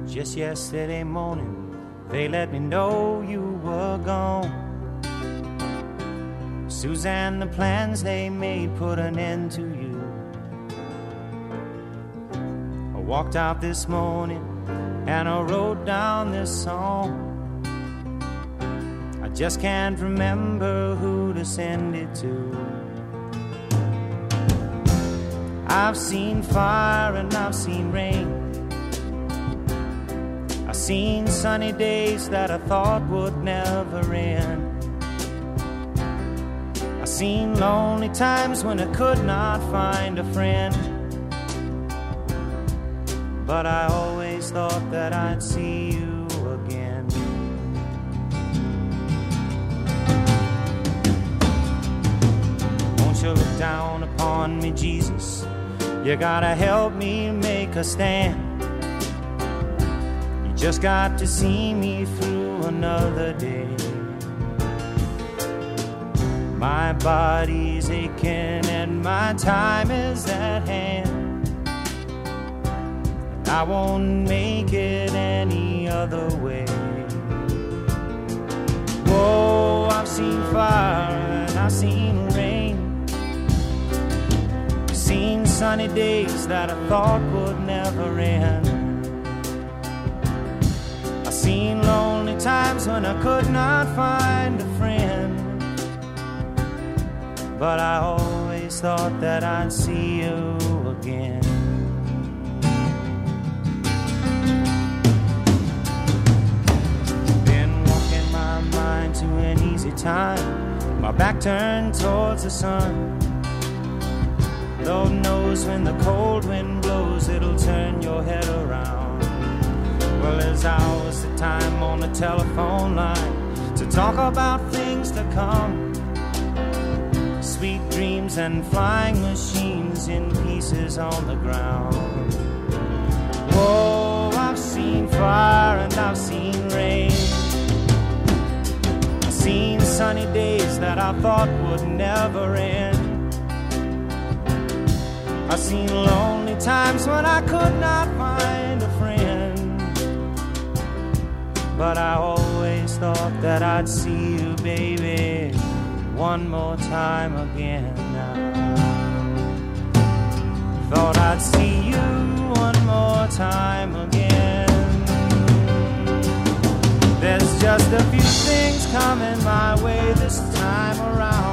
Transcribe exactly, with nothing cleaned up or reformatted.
Just yesterday morning, they let me know you were gone. Suzanne, the plans they made put an end to you. I walked out this morning and I wrote down this song. I just can't remember who to send it to. I've seen fire and I've seen rain. I've seen sunny days that I thought would never end. I've seen lonely times when I could not find a friend. But I always thought that I'd see you again. Won't you look down upon me, Jesus? You gotta help me make a stand. You just got to see me through another day. My body's aching and my time is at hand. I won't make it any other way. Whoa, I've seen fire and I've seen rain. Seen sunny days that I thought would never end. I've seen lonely times when I could not find a friend. But I always thought that I'd see you again. Been walking my mind to an easy time, my back turned towards the sun. Lord knows when the cold wind blows, it'll turn your head around. Well, there's hours of time on the telephone line to talk about things to come. Sweet dreams and flying machines in pieces on the ground. Whoa, I've seen fire and I've seen rain. I've seen sunny days that I thought would never end. I've seen lonely times when I could not find a friend. But I always thought that I'd see you, baby, one more time again now. Thought I'd see you one more time again. There's just a few things coming my way this time around.